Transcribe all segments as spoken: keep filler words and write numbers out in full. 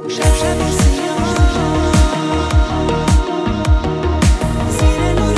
شب شب سیاه زیر نور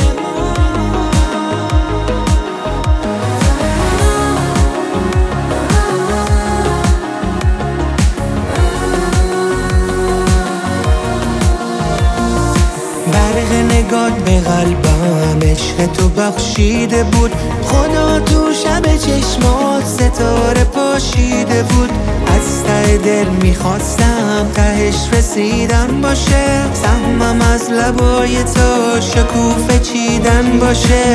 برق نگات به قلبم عشق تو بخشیده بود. خدا تو شب چشمات ستاره پاشیده بود. از ته دل میخواستم تهش رسیدن باشه. سهمم از لبای تو شکوفه چیدن باشه.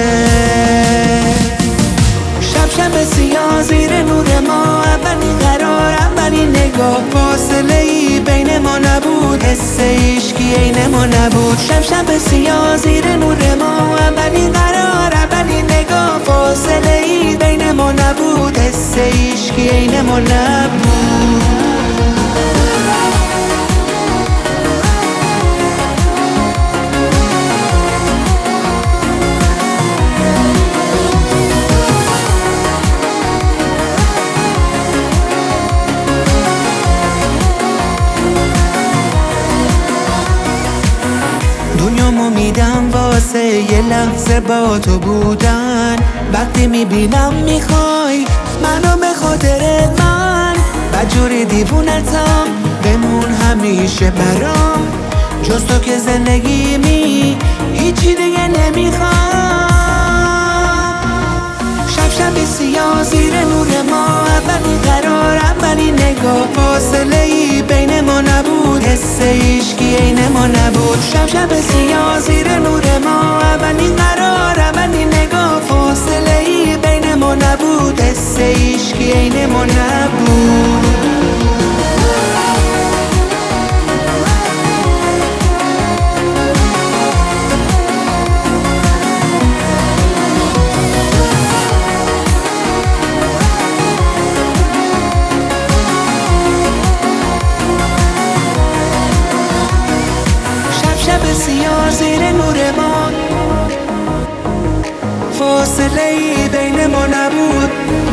شب شب سیاه زیر نور ما، اولین قرار اولین نگاه، فاصله ای بین ما نبود، حس عشقی عین ما نبود. شب شب سیاه زیر نور ما، اولین قرار اولین نگاه، فاصله ای بین ما نبود، حس عشقی عین ما نبود. دنیامو میدم واسه یه لحظه با تو بودن. وقتی میبینم میخوای منو به خاطرت من، بدجوری دیوونتم بمون همیشه برام. جز تو که زندگیمی هیچی دیگه نمیخوام. شب شب سیاه زیر نور ما، اولین قرار اولین نگاه، فاصله ای بین ما نبود، حس عشقی عین ما نبود. شب شب سیاه زیر نور ما، اولین قرار اولین نگاه، فاصله ای بین ما نبود، حس عشقی عین ما نبود. شب سیاه زیر نور ما، فاصله ای بین ما نبود.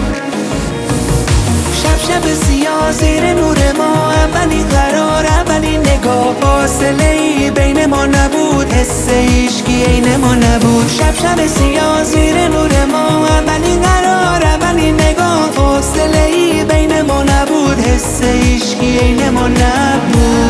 شب شب سیاه زیر نور ما، اولین قرار اولین نگاه، فاصله ای بین ما نبود، حس عشقی عین ما نبود. شب شب سیاه زیر نور ما، اولین قرار اولین نگاه، فاصله ای بین ما نبود، حس عشقی عین ما نبود.